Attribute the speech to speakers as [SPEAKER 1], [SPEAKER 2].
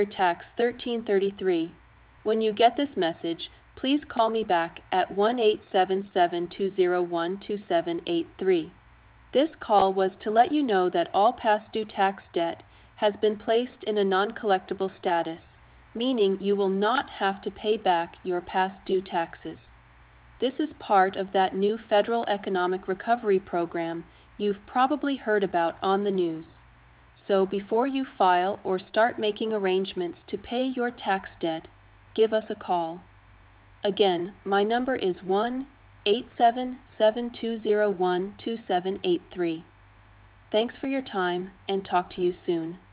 [SPEAKER 1] Tax 1333. When you get this message, please call me back at 1-877-201-2783. This call was to let you know that all past due tax debt has been placed in a non-collectible status, meaning you will not have to pay back your past due taxes. This is part of that new federal economic recovery program you've probably heard about on the news. So before you file or start making arrangements to pay your tax debt, give us a call. Again, my number is 1-877-201-2783. Thanks for your time, and talk to you soon.